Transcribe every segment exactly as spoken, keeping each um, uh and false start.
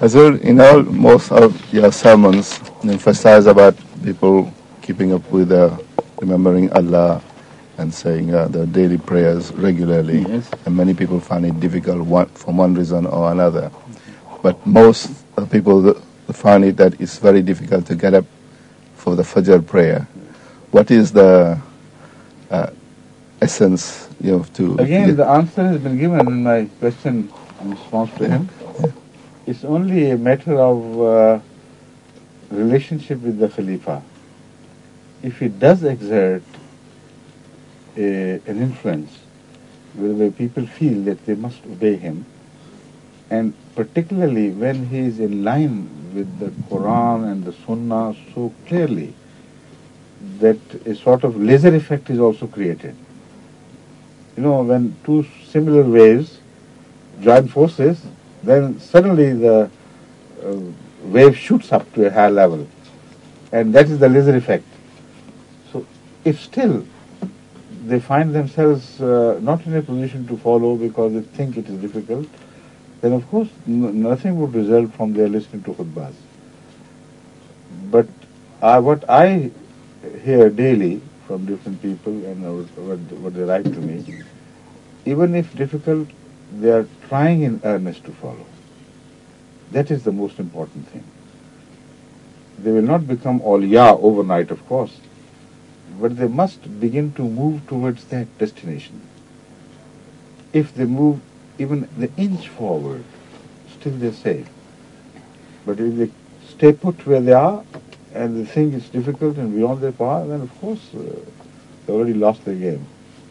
Hazur, in all most of your sermons, you emphasize about people keeping up with uh, remembering Allah and saying uh, the daily prayers regularly. Yes. And many people find it difficult one, for one reason or another. But most uh, people th- find it that it's very difficult to get up for the Fajr prayer. What is the uh, essence, you know, to Again, get- the answer has been given in my question in response to him. It's only a matter of uh, relationship with the Khalifa. If he does exert a, an influence where people feel that they must obey him, and particularly when he is in line with the Quran and the Sunnah so clearly that a sort of laser effect is also created. You know, when two similar waves join forces, then suddenly the uh, wave shoots up to a higher level, and that is the laser effect. So if still they find themselves uh, not in a position to follow because they think it is difficult, then of course n- nothing would result from their listening to khutbahs. But I, what I hear daily from different people and what, what they write to me, even if difficult, they are trying in earnest to follow. That is the most important thing. They will not become awliya overnight, of course, but they must begin to move towards that destination. If they move even the inch forward, still they're safe. But if they stay put where they are and they think it's difficult and beyond their power, then of course uh, they already lost their game.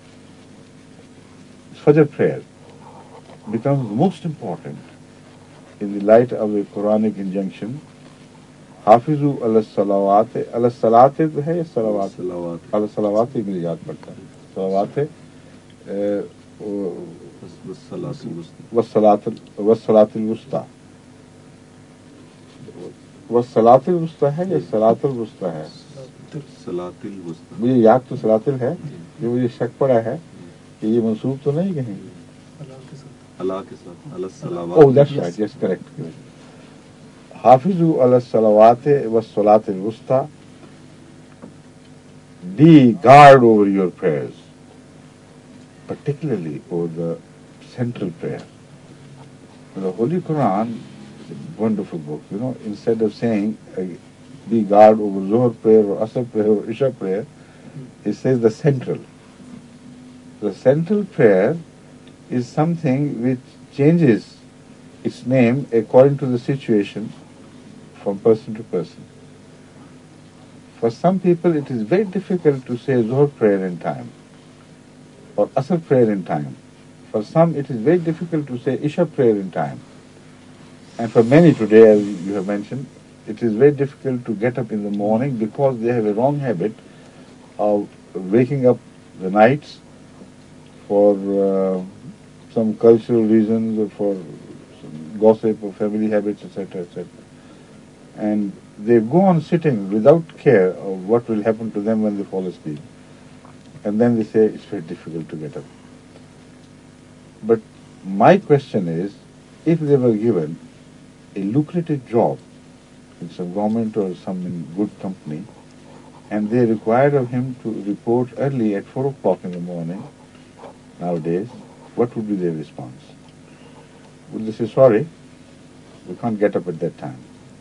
Fajr prayer becomes most important in the light of a Quranic injunction. हाफिजू अला सलावात अला सलात है या सलावात अला सलावात ही मेरी याद पड़ता है सलावात वस्सलात वस्सलातिल वुस्ता वस्सलातिल वुस्ता है या सलातुल वुस्ता है सलातिल वुस्ता मुझे याद तो सलातिल है ये मुझे शक पड़ा है कि ये मंसूब तो नहीं कहीं अल्लाह के साथ अला सलावात oh that's right yes correct Hafizu ala salawate was salatil wusta. Be guard over your prayers, particularly over the central prayer. The Holy Quran is a wonderful book. You know, instead of saying uh, be guard over Zohar prayer or Asr prayer or Isha prayer, it says the central. The central prayer is something which changes its name according to the situation from person to person. For some people it is very difficult to say Zohar prayer in time or Asr prayer in time. For some it is very difficult to say Isha prayer in time. And for many today, as you have mentioned, it is very difficult to get up in the morning because they have a wrong habit of waking up the nights for uh, some cultural reasons or for some gossip or family habits, et cetera, et cetera. And they go on sitting without care of what will happen to them when they fall asleep. And then they say it's very difficult to get up. But my question is, if they were given a lucrative job in some government or some in good company, and they required of him to report early at four o'clock in the morning, nowadays, what would be their response? Would they say, sorry, we can't get up at that time?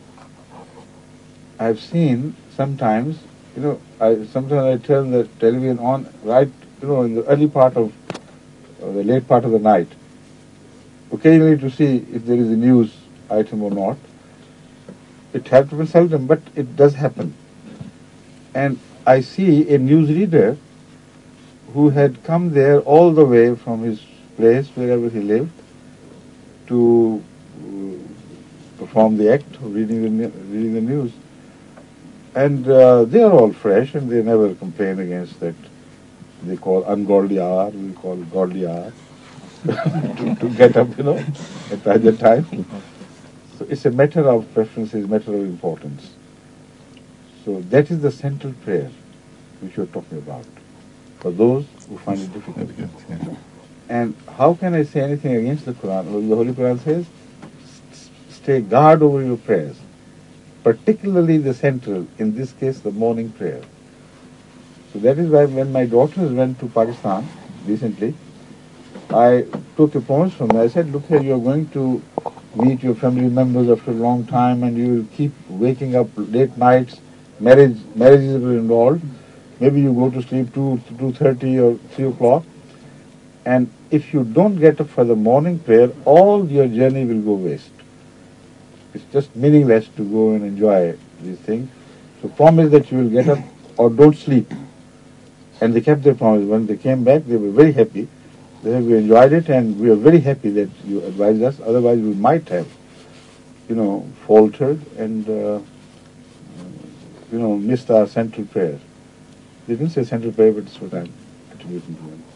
I've seen sometimes, you know, I sometimes I turn the television on right, you know, in the early part of, or the late part of the night, occasionally to see if there is a news item or not. It happens seldom, but it does happen. And I see a newsreader who had come there all the way from his place, wherever he lived, to uh, perform the act of reading the, reading the news. And uh, they are all fresh and they never complain against that. They call ungodly hour, we call godly hour, to, to get up, you know, at either time. So it's a matter of preference, it's a matter of importance. So that is the central prayer which you are talking about, for those who find it difficult. And how can I say anything against the Quran? Well, the Holy Quran says, stay guard over your prayers, particularly the central, in this case the morning prayer. So that is why when my daughters went to Pakistan recently, I took a promise from them. I said, look here, you are going to meet your family members after a long time and you will keep waking up late nights, marriage, marriages were involved. Maybe you go to sleep two, two thirty or three o'clock. And if you don't get up for the morning prayer, all your journey will go waste. It's just meaningless to go and enjoy these things. So promise that you will get up or don't sleep. And they kept their promise. When they came back, they were very happy. They said, we enjoyed it and we are very happy that you advised us. Otherwise, we might have, you know, faltered and, uh, you know, missed our central prayer. They didn't say central prayer, but it's what I'm attributing to them.